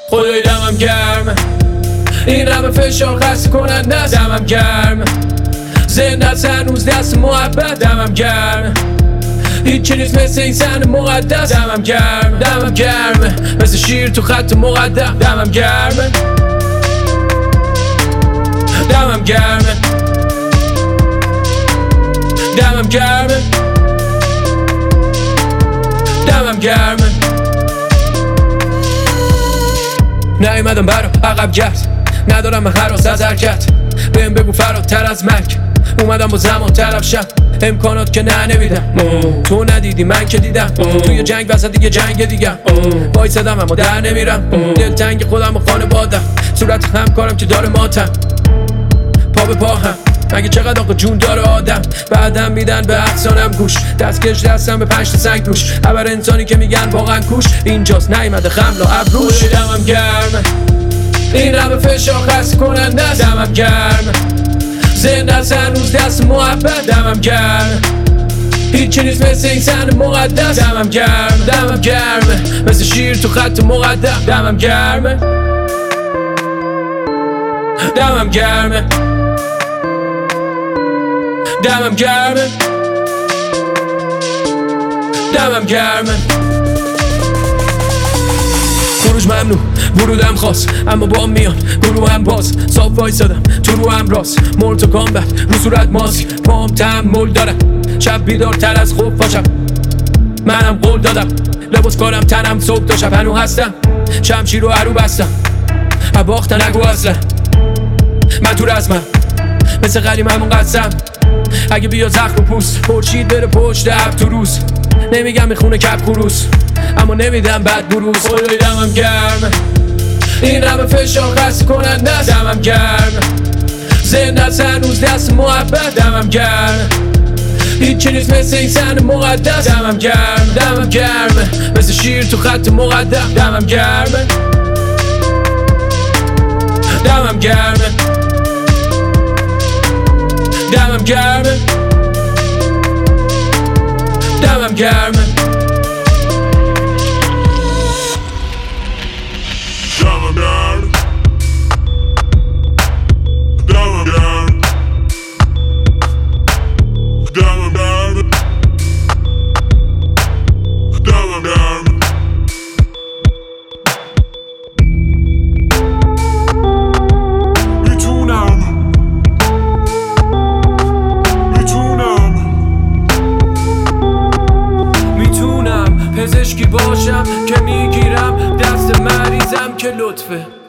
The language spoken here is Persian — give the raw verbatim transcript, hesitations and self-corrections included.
خدای دمم گرم، این همه فشار خسته کننده است. دمم گرم، زنده است هنوز دست محبت. دمم گرم، هیچی نیست مثل این صحنه مقدس. دمم گرم، دمم گرم مثل شیر تو خط مقدم. دمم گرم، دمم گرم، دمم گرم، دمم گرم. نیومدم برا عقب گرد، ندارم من هراس از حرکت. بهم بگو فراتر از مرگ، اومدم با زمان طرف شم. امکانات که نه نمیدم، تو ندیدی من که دیدم. توی جنگ وسط دیگه جنگ دیگم، وایسادم اما در نمیرم. دلتنگ خودم و خانوادم، صورت همکارم که داره ماتم. پا به پا هم مگه چقدر آقا جون داره آدم. بعدم میدن به افسانم گوش، دستکش دستم به پنج تا سنگ روش. خبر انسانی که میگن واقعا کوش، اینجاست نیومده خمل و ابروش. دمم گرم، این همه فشار خسته کننده است. دمم گرم، زنده است هنوز دست محبت. دمم گرم، هیچی نیست مثل این صحنه مقدس. دمم گرم، دمم گرم مثل شیر تو خط مقدم. دمم گرم، دمم گرم، دمم گرم، دمم گرم. خروج ممنوع، ورودم خاص، اما با میان گروه هم باز. صاف وایسادم تو رو هم راست، مول تو کامبت رو صورت ماسک. پام تحمل دارم، شب بیدارتر از خوب باشم. منم قول دادم، لباس کارم تنم صبح تا شب. هنو هستم شمشیر رو عرو بستم، باختن نگو اصلا. من تو رسمم مثل قدیم همون قدسم. اگه بیا زخم و پوست، پرچید بره پشت اب تو روز. نمیگم میخونه کپ خروس، اما نمیدم بد بروز. خدای دمم گرم، این همه فشار خسته کننده است. دمم گرم، زنده است هنوز دست محبت. دمم گرم، هیچی نیست مثل این صحنه مقدس. دمم گرم، دمم گرم مثل شیر تو خط مقدم. دمم گرم، دمم گرم، دمم گرم، دمم گرم. پزشکی باشم که میگیرم دست مریضم که لطفه.